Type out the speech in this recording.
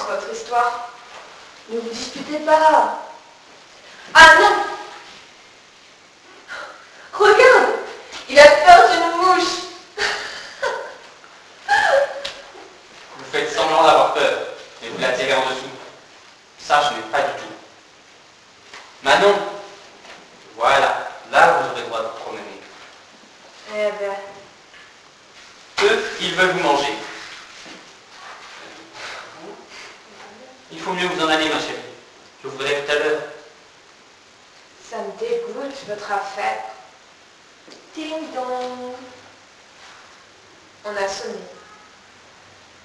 commence votre histoire. Ne vous disputez pas. Ah non! Regarde! Il a peur d'une mouche! Vous faites semblant d'avoir peur, mais vous l'attirez en dessous. Ça, je n'ai pas du tout. Manon, voilà, là vous aurez le droit de vous promener. Eh ben... Eux, ils veulent vous manger. Il faut mieux vous en aller, ma chérie. Je vous verrai tout à l'heure. Ça me dégoûte, votre affaire. Ding dong. On a sonné.